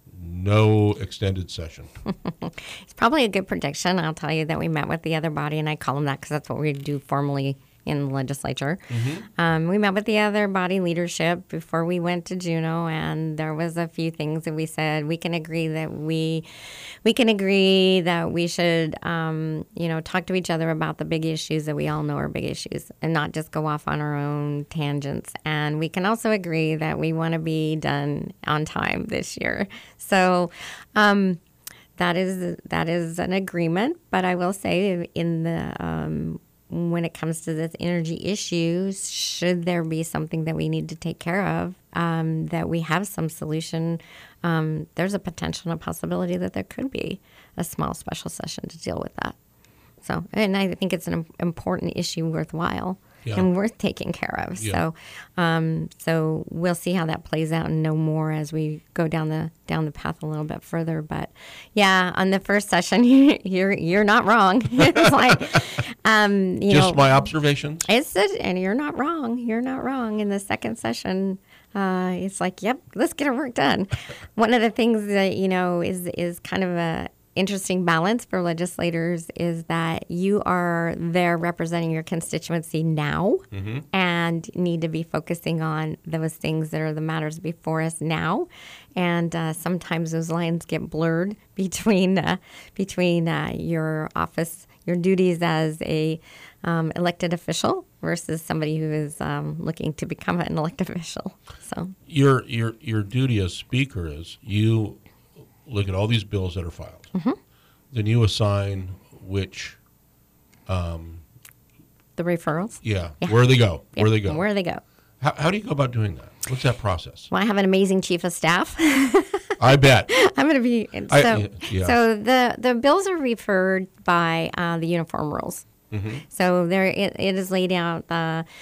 no extended session. It's probably a good prediction. I'll tell you that we met with the other body, and I call them that because that's what we do formally in the legislature. Mm-hmm. Um, we met with the other body leadership before we went to Juneau, and there was a few things that we said we can agree that we we can agree that we should um, you know talk to each other about the big issues that we all know are big issues and not just go off on our own tangents. And we can also agree that we want to be done on time this year. So um, that is that is an agreement. But I will say in the um, when it comes to this energy issues, should there be something that we need to take care of, um, that we have some solution, um, there's a potential and a possibility that there could be a small special session to deal with that. So, and I think it's an important issue worthwhile yeah. and worth taking care of. Yeah. So, um, so we'll see how that plays out and know more as we go down the down the path a little bit further. But yeah, on the first session, you're you're not wrong. It's like, um, you just know, my observations. It's and you're not wrong. You're not wrong. In the second session, uh, it's like, yep, let's get our work done. One of the things that you know is is kind of a interesting balance for legislators is that you are there representing your constituency now mm-hmm. and need to be focusing on those things that are the matters before us now. And uh, sometimes those lines get blurred between uh, between uh, your office, your duties as a um, elected official versus somebody who is um, looking to become an elected official. So your your your duty as speaker is you look at all these bills that are filed. Mm-hmm. Then you assign which... Um, the referrals? Yeah. yeah. Where they go. Yeah. Where they go. Where they go. How, how do you go about doing that? What's that process? Well, I have an amazing chief of staff. I bet. I'm going to be... So, I, yeah. so the, the bills are referred by uh, the uniform rules. Mm-hmm. So there, it, it is laid out... Uh,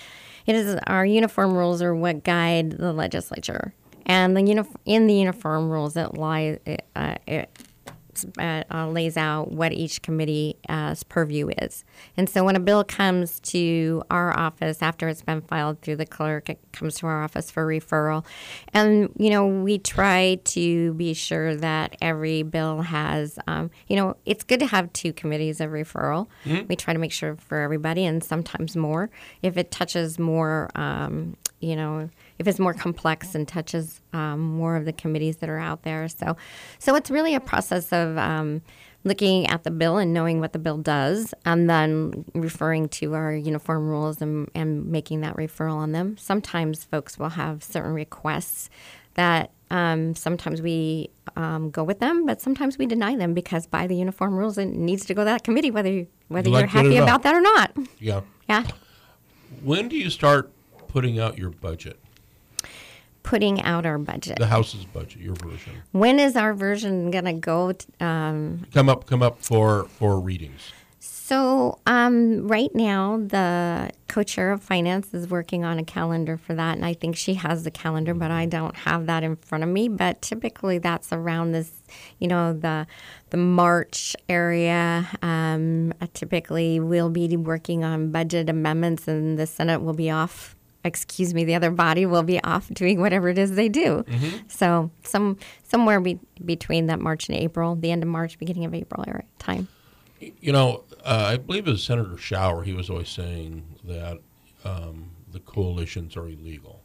It is our uniform rules are what guide the legislature, and the uni- in the uniform rules it lies it, uh, it uh, uh, lays out what each committee's uh, purview is. And so when a bill comes to our office after it's been filed through the clerk, it comes to our office for referral. And, you know, we try to be sure that every bill has, um, you know, it's good to have two committees of referral. Mm-hmm. We try to make sure for everybody, and sometimes more. If it touches more, um, you know, if it's more complex and touches um, more of the committees that are out there. So so it's really a process of um, looking at the bill and knowing what the bill does, and then referring to our uniform rules and, and making that referral on them. Sometimes folks will have certain requests that um, sometimes we um, go with them, but sometimes we deny them because by the uniform rules it needs to go to that committee, whether, you, whether Like you're happy about that or not. Yeah. Yeah. When do you start putting out your budget? Putting out our budget. The House's budget, your version. When is our version going to go? T- um, Come up, come up for, for readings. so um, right now, the co-chair of finance is working on a calendar for that, and I think she has the calendar, but I don't have that in front of me. But typically, that's around this, you know, the the March area. Um, typically, we'll be working on budget amendments, and the Senate will be off. Excuse me, the other body will be off doing whatever it is they do. Mm-hmm. So some somewhere be, between that March and April, the end of March, beginning of April area time. You know, uh, I believe it was Senator Schauer. He was always saying that um, the coalitions are illegal,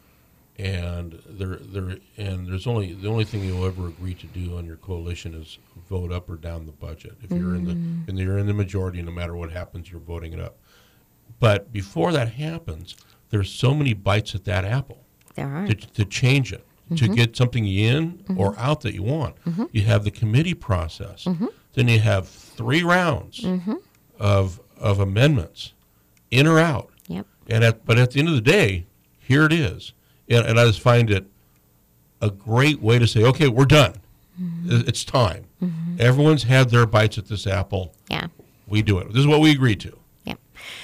and there, there, and there's only the only thing you'll ever agree to do on your coalition is vote up or down the budget. If you're mm. in the and you're in the majority, no matter what happens, you're voting it up. But before that happens, there's so many bites at that apple there are. To, to change it, mm-hmm. to get something in mm-hmm. or out that you want. Mm-hmm. You have the committee process. Mm-hmm. Then you have three rounds mm-hmm. of of amendments, in or out. Yep. And at, but at the end of the day, here it is. And, and I just find it a great way to say, okay, we're done. Mm-hmm. It's time. Mm-hmm. Everyone's had their bites at this apple. Yeah. We do it. This is what we agreed to. Yeah.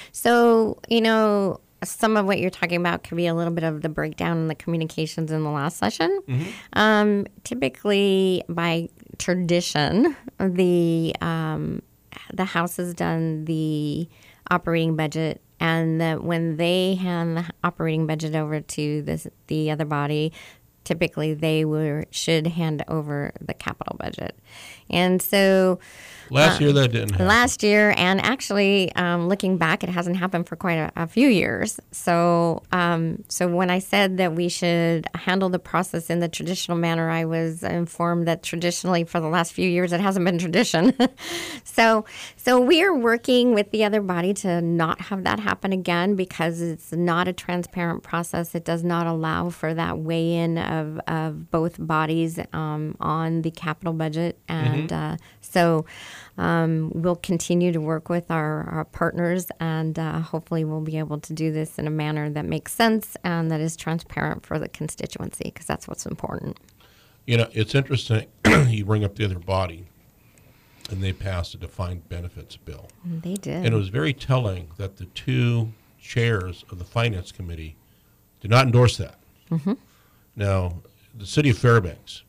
So, you know, some of what you're talking about could be a little bit of the breakdown in the communications in the last session. Mm-hmm. Um, typically, by tradition, the um, the House has done the operating budget, and the, when they hand the operating budget over to this, the other body, typically they were, should hand over the capital budget. And so Last um, year that didn't happen. Last year, and actually, um, looking back, it hasn't happened for quite a, a few years. So, um, so when I said that we should handle the process in the traditional manner, I was informed that traditionally, for the last few years, it hasn't been tradition. so, so we are working with the other body to not have that happen again because it's not a transparent process. It does not allow for that weigh-in of of both bodies um, on the capital budget, and mm-hmm. uh, so. Um, we'll continue to work with our, our partners, and uh, hopefully we'll be able to do this in a manner that makes sense and that is transparent for the constituency, because that's what's important. You know, it's interesting. You bring up the other body, and they passed a defined benefits bill. They did. And it was very telling that the two chairs of the Finance Committee did not endorse that. Mm-hmm. Now, the city of Fairbanks,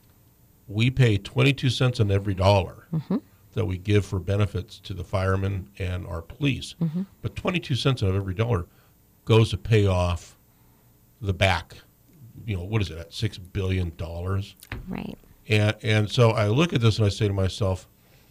we pay twenty-two cents on every dollar. Mm-hmm. that we give for benefits to the firemen and our police. Mm-hmm. But twenty-two cents out of every dollar goes to pay off the back, you know, what is it, at six billion dollars? Right. And and so I look at this and I say to myself,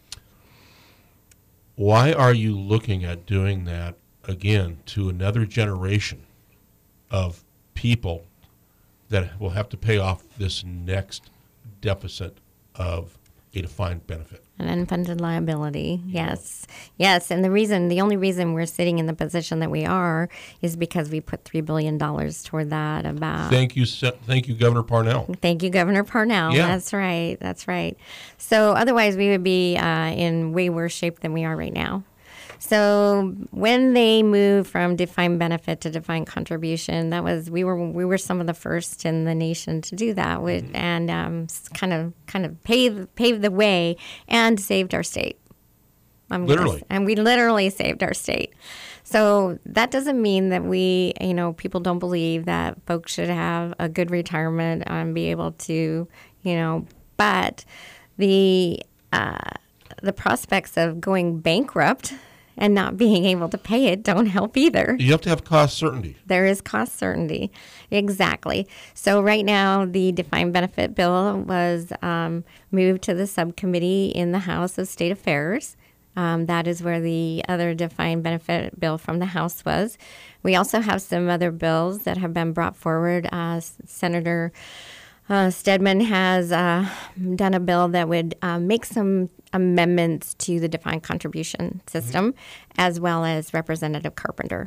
why are you looking at doing that again to another generation of people that will have to pay off this next deficit of a defined benefit? An unfunded liability, yes. Yes, and the reason, the only reason we're sitting in the position that we are is because we put three billion dollars toward that about... Thank you, thank you, Governor Parnell. Thank you, Governor Parnell. Yeah. That's right, that's right. So otherwise we would be uh, in way worse shape than we are right now. So when they moved from defined benefit to defined contribution, that was we were we were some of the first in the nation to do that, which, mm-hmm. and um, kind of kind of paved paved the way and saved our state. I'm literally, gonna, and we literally saved our state. So that doesn't mean that we, you know, people don't believe that folks should have a good retirement and be able to, you know, but the uh, the prospects of going bankrupt and not being able to pay it don't help either. You have to have cost certainty. There is cost certainty. Exactly. So right now, the defined benefit bill was um, moved to the subcommittee in the House of State Affairs. Um, that is where the other defined benefit bill from the House was. We also have some other bills that have been brought forward. Uh, Senator uh, Stedman has uh, done a bill that would uh, make some amendments to the defined contribution system, mm-hmm. as well as Representative Carpenter.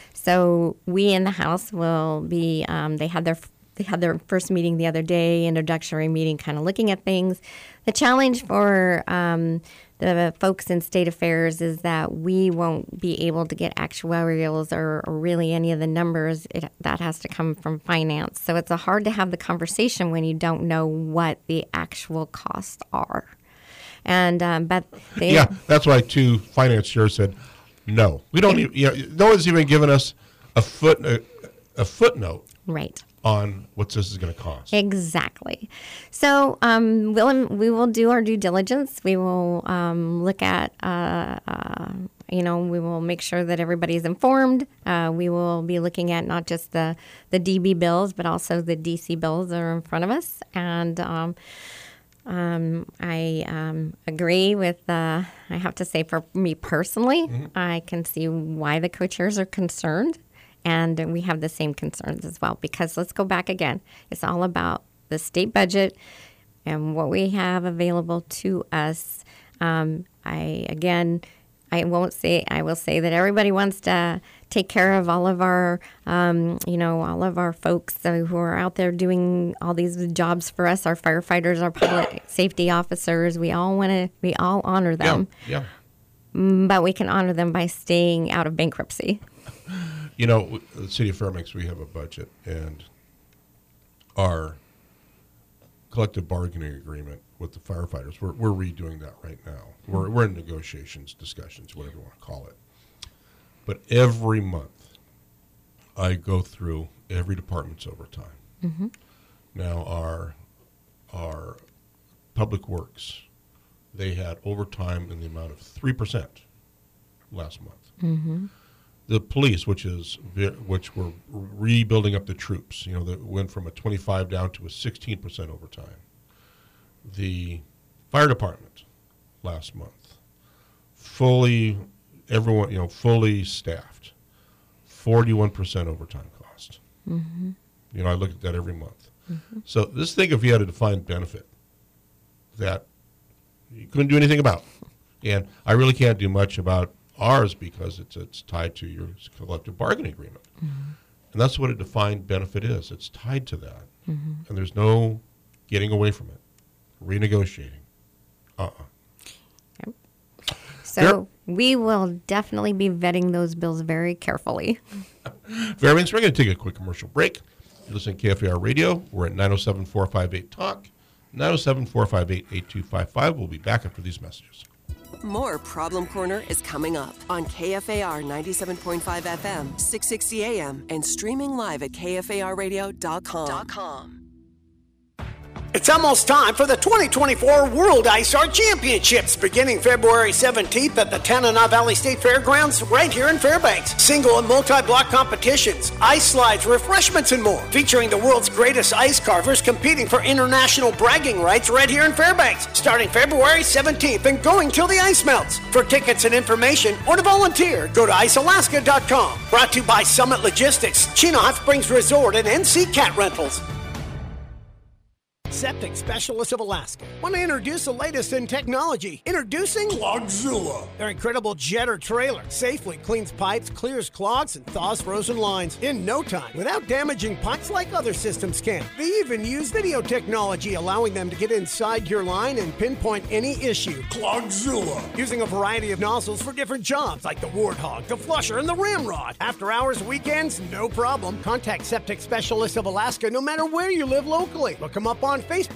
So we in the House will be, um, they had their they had their first meeting the other day, introductory meeting, kind of looking at things. The challenge for um, the folks in state affairs is that we won't be able to get actuarials or, or really any of the numbers. It, that has to come from finance. So it's a hard to have the conversation when you don't know what the actual costs are. And um, but they, yeah, that's why two finance chairs said no. We don't. Even, you know, no one's even given us a foot a, a footnote. Right. On what this is going to cost. Exactly. So um, we'll, we will do our due diligence. We will um, look at, uh, uh, you know, we will make sure that everybody's informed. Uh, we will be looking at not just the, the D B bills, but also the D C bills that are in front of us. And um, um, I um, agree with, uh, I have to say for me personally, mm-hmm. I can see why the co-chairs are concerned. And we have the same concerns as well, because let's go back again. It's all about the state budget and what we have available to us. Um, I, again, I won't say, I will say that everybody wants to take care of all of our, um, you know, all of our folks who are out there doing all these jobs for us, our firefighters, our public safety officers. We all want to, we all honor them. Yeah, yeah. But we can honor them by staying out of bankruptcy. You know, the city of Fairbanks, we have a budget, and our collective bargaining agreement with the firefighters, we're, we're redoing that right now. We're, we're in negotiations, discussions, whatever you want to call it. But every month, I go through every department's overtime. Mm-hmm. Now, our, our public works, they had overtime in the amount of three percent last month. Mm-hmm. The police, which is which were rebuilding up the troops, you know, that went from a twenty-five down to a sixteen percent overtime. The fire department last month, fully, everyone, you know, fully staffed, forty-one percent overtime cost. Mm-hmm. You know, I look at that every month. Mm-hmm. So this thing, if you had a defined benefit that you couldn't do anything about, and I really can't do much about ours because it's it's tied to your collective bargaining agreement. Mm-hmm. And that's what a defined benefit is. It's tied to that. Mm-hmm. And there's no getting away from it, renegotiating. Uh-uh. Yep. So there, we will definitely be vetting those bills very carefully. Fairbanks, we're going to take a quick commercial break. You're listening to K F A R Radio. We're at nine oh seven, four five eight, talk, nine oh seven, four five eight, eight two five five. We'll be back after these messages. More Problem Corner is coming up on K F A R ninety-seven point five F M, six sixty A M, and streaming live at K F A R radio dot com. It's almost time for the twenty twenty-four World Ice Art Championships, beginning February seventeenth at the Tanana Valley State Fairgrounds right here in Fairbanks. Single and multi-block competitions, ice slides, refreshments, and more. Featuring the world's greatest ice carvers competing for international bragging rights right here in Fairbanks, starting February seventeenth and going till the ice melts. For tickets and information or to volunteer, go to ice alaska dot com. Brought to you by Summit Logistics, Chino Hot Springs Resort, and N C Cat Rentals. Septic Specialists of Alaska want to introduce the latest in technology. Introducing Clogzilla. Their incredible jetter trailer safely cleans pipes, clears clogs, and thaws frozen lines in no time without damaging pipes like other systems can. They even use video technology, allowing them to get inside your line and pinpoint any issue. Clogzilla. Using a variety of nozzles for different jobs like the Warthog, the Flusher, and the Ramrod. After hours, weekends, no problem. Contact Septic Specialists of Alaska no matter where you live locally. Look them up on Facebook.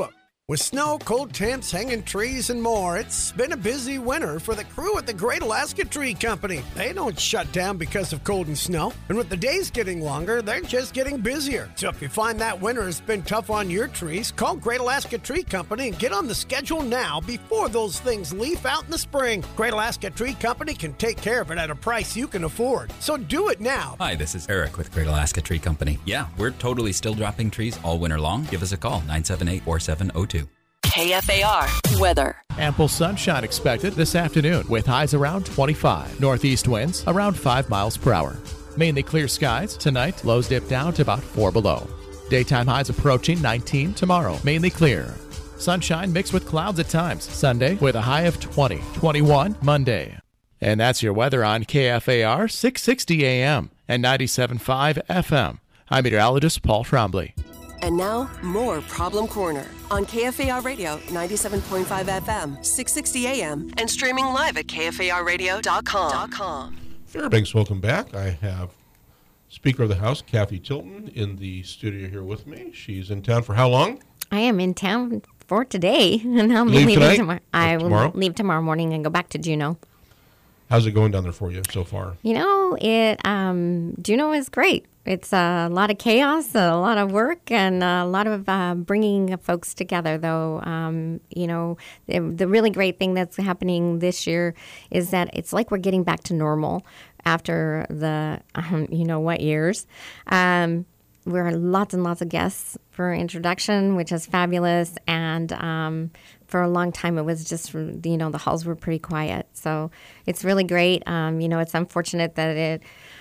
With snow, cold temps, hanging trees, and more, it's been a busy winter for the crew at the Great Alaska Tree Company. They don't shut down because of cold and snow. And with the days getting longer, they're just getting busier. So if you find that winter has been tough on your trees, call Great Alaska Tree Company and get on the schedule now before those things leaf out in the spring. Great Alaska Tree Company can take care of it at a price you can afford. So do it now. Hi, this is Eric with Great Alaska Tree Company. Yeah, we're totally still dropping trees all winter long. Give us a call, nine seven eight, four seven zero two. K F A R weather. Ample sunshine expected this afternoon with highs around twenty-five. Northeast winds around five miles per hour. Mainly clear skies. Tonight, lows dip down to about four below. Daytime highs approaching nineteen tomorrow. Mainly clear. Sunshine mixed with clouds at times. Sunday with a high of twenty. twenty-one Monday. And that's your weather on K F A R six sixty A M and ninety-seven point five F M. I'm meteorologist Paul Trombley. And now, more Problem Corner on K F A R Radio, ninety-seven point five F M, six sixty A M, and streaming live at K F A R radio dot com. Fairbanks, welcome back. I have Speaker of the House, Kathy Tilton, in the studio here with me. She's in town for how long? I am in town for today, and I'll be Leave leaving tonight? tomorrow. I will tomorrow? leave tomorrow morning and go back to Juneau. How's it going down there for you so far? You know, it um, Juneau is great. It's a lot of chaos, a lot of work, and a lot of uh, bringing folks together, though. Um, you know, the, the really great thing that's happening this year is that it's like we're getting back to normal after the, um, you know, what years. Um, we're lots and lots of guests for introduction, which is fabulous. And um, for a long time, it was just, you know, the halls were pretty quiet. So it's really great. Um, you know, it's unfortunate that it...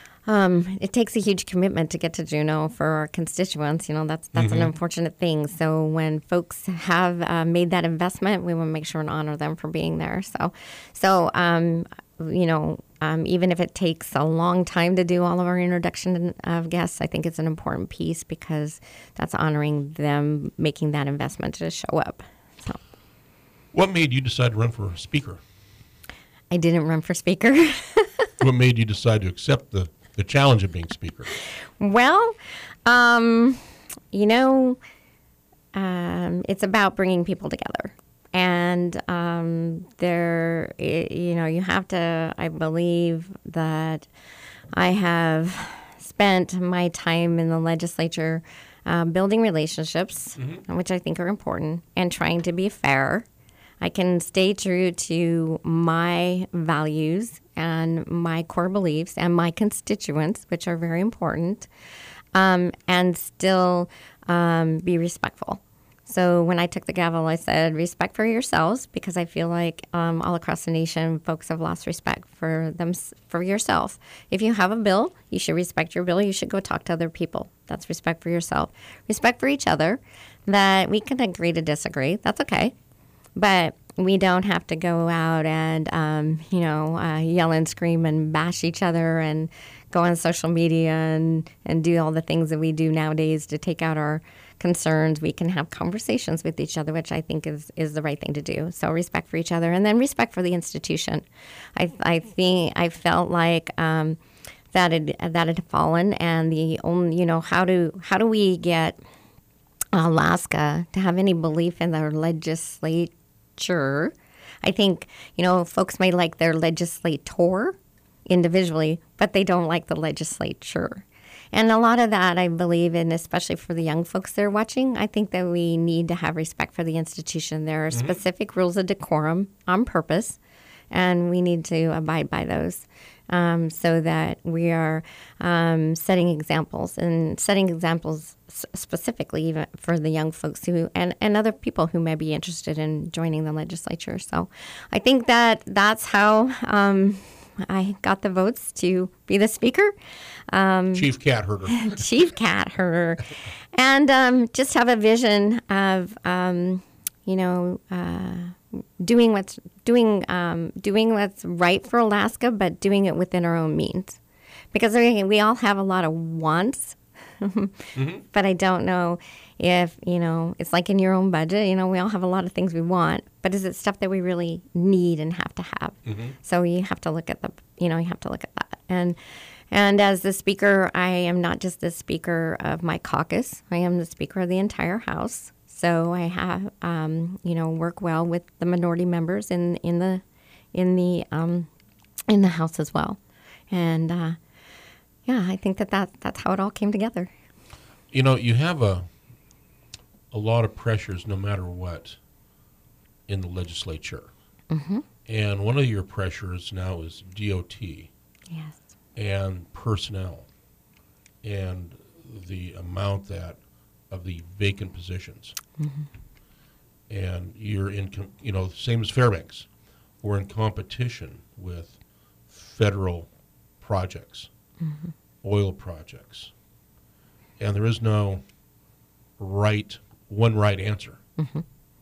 Um, it takes a huge commitment to get to Juneau for our constituents. You know, that's that's Mhm. an unfortunate thing. So when folks have uh, made that investment, we want to make sure and honor them for being there. So, so um, you know, um, even if it takes a long time to do all of our introduction of guests, I think it's an important piece because that's honoring them making that investment to show up. So What made you decide to run for speaker? I didn't run for speaker. What made you decide to accept the, the challenge of being speaker? Well, um, you know, um, it's about bringing people together. And um, there, i- you know, you have to, I believe that I have spent my time in the legislature uh, building relationships, which I think are important, and trying to be fair. I can stay true to my values and my core beliefs and my constituents, which are very important, um, and still um, be respectful. So when I took the gavel, I said, respect for yourselves, because I feel like um, all across the nation, folks have lost respect for them, for yourself. If you have a bill, you should respect your bill. You should go talk to other people. That's respect for yourself. Respect for each other, that we can agree to disagree. That's okay. But we don't have to go out and, um, you know, uh, yell and scream and bash each other and go on social media and, and do all the things that we do nowadays to take out our concerns. We can have conversations with each other, which I think is, is the right thing to do. So respect for each other, and then respect for the institution. I, I think I felt like um, that had, that had fallen, and the only, you know, how do how do we get Alaska to have any belief in their legislature? I think, you know, folks may like their legislator individually, but they don't like the legislature. And a lot of that, I believe, and especially for the young folks that are watching, I think that we need to have respect for the institution. There are Mhm. specific rules of decorum on purpose, and we need to abide by those um, so that we are um, setting examples and setting examples s- specifically even for the young folks who and, and other people who may be interested in joining the legislature. So I think that that's how um, I got the votes to be the speaker. Um, Chief cat herder. Chief cat herder. And um, just have a vision of, um, you know, uh, doing what's doing um, doing what's right for Alaska, but doing it within our own means. Because we, we all have a lot of wants, but I don't know if, you know, it's like in your own budget, you know, we all have a lot of things we want, but is it stuff that we really need and have to have? Mhm. So you have to look at the, you know, you have to look at that. And and as the speaker, I am not just the speaker of my caucus. I am the speaker of the entire House. So I have, um, you know, work well with the minority members in in the in the um, in the House as well, and uh, yeah, I think that, that that's how it all came together. You know, you have a a lot of pressures, no matter what, in the legislature, Mm-hmm. and one of your pressures now is D O T, Yes. and personnel, and the amount that of the vacant positions. Mm-hmm. And you're in, com- you know, same as Fairbanks. We're in competition with federal projects, Mhm. oil projects, and there is no right, one right answer. Mm-hmm.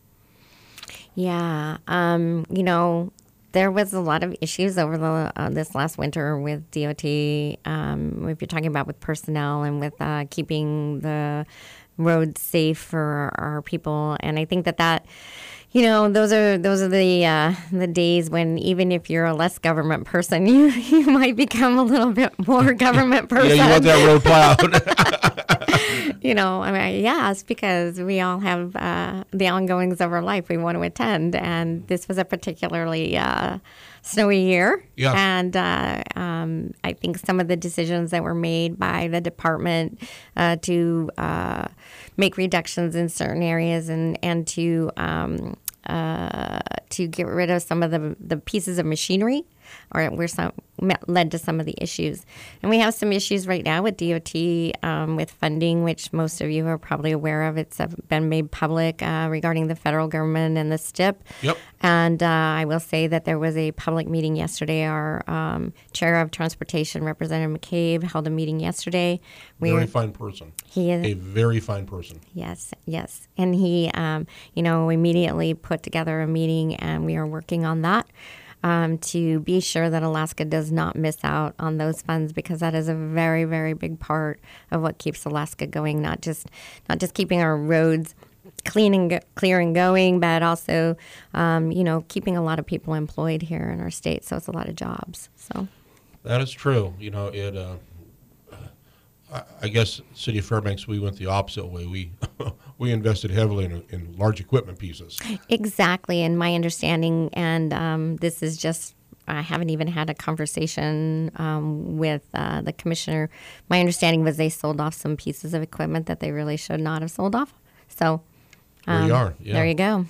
Yeah, um, you know, there was a lot of issues over the uh, this last winter with D O T. Um, if you're talking about with personnel and with uh, keeping the roads safe for our people, and I think that that, you know, those are those are the uh, the days when even if you're a less government person, you you might become a little bit more government person. Yeah, you want that road plowed. You know, I mean, yes, because we all have uh, the ongoings of our life we want to attend, and this was a particularly uh, snowy year. Yeah. And uh, um, I think some of the decisions that were made by the department uh, to uh, make reductions in certain areas and and to um, uh, to get rid of some of the the pieces of machinery, or where some led to some of the issues. And we have some issues right now with D O T um, with funding, which most of you are probably aware of. It's uh, been made public uh, regarding the federal government and the S T I P. Yep. And uh, I will say that there was a public meeting yesterday. Our um, Chair of Transportation, Representative McCabe, held a meeting yesterday. Very We're- fine person. He is a very fine person. Yes, yes. And he, um, you know, immediately put together a meeting, and we are working on that um, to be sure that Alaska does not miss out on those funds, because that is a very, very big part of what keeps Alaska going. Not just, not just keeping our roads clean and go, clear and going, but also, um, you know, keeping a lot of people employed here in our state. So it's a lot of jobs. So That is true. You know, it. Uh, I, I guess City of Fairbanks, we went the opposite way. We we invested heavily in, in large equipment pieces. Exactly, and my understanding, and um, this is just, I haven't even had a conversation um, with uh, the commissioner. My understanding was they sold off some pieces of equipment that they really should not have sold off. So There um, you are. Yeah. There you go.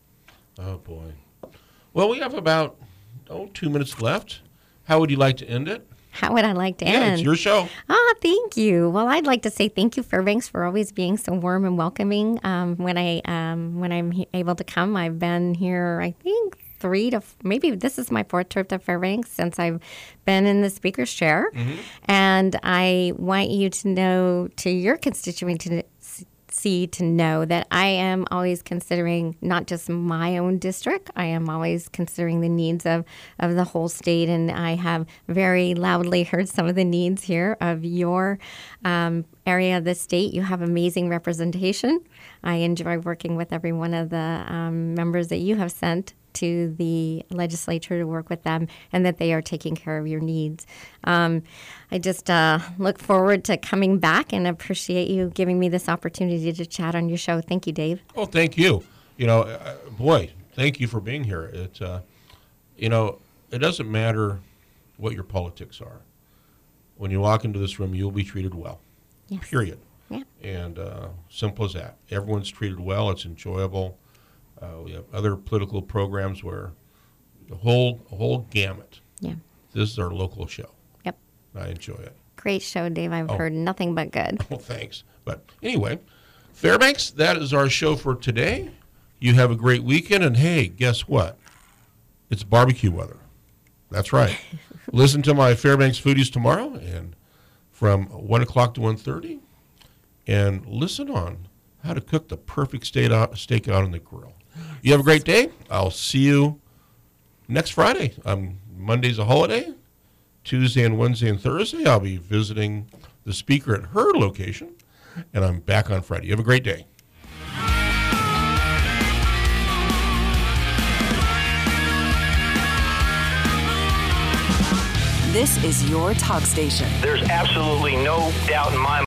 Oh, boy. Well, we have about, oh, two minutes left. How would you like to end it? How would I like to Yeah, end? it's your show. Ah, thank you. Well, I'd like to say thank you, Fairbanks, for always being so warm and welcoming. Um, when I um, when I'm he- able to come, I've been here, I think, three to f- maybe this is my fourth trip to Fairbanks since I've been in the speaker's chair. Mhm. And I want you to know, to your constituency, to see to know that I am always considering not just my own district. I am always considering the needs of, of the whole state, and I have very loudly heard some of the needs here of your um, area of the state. You have amazing representation. I enjoy working with every one of the um, members that you have sent to the legislature to work with them, and that they are taking care of your needs. Um, I just uh, look forward to coming back and appreciate you giving me this opportunity to chat on your show. Thank you, Dave. Oh, thank you. You know, uh, boy, thank you for being here. It, uh, you know, it doesn't matter what your politics are. When you walk into this room, you'll be treated well. Yes. Period. Yeah. And uh, simple as that. Everyone's treated well. It's enjoyable. Uh, we have other political programs where the whole a whole gamut. Yeah. This is our local show. Yep. I enjoy it. Great show, Dave. I've Oh. heard nothing but good. Well, thanks. But anyway, Fairbanks, that is our show for today. You have a great weekend, and hey, guess what? It's barbecue weather. That's right. Listen to my Fairbanks Foodies tomorrow, and from one o'clock to one thirty, and listen on how to cook the perfect steak out, steak out on the grill. You have a great day. I'll see you next Friday. Um, Monday's a holiday. Tuesday and Wednesday and Thursday, I'll be visiting the speaker at her location, and I'm back on Friday. You have a great day. This is your talk station. There's absolutely no doubt in my mind.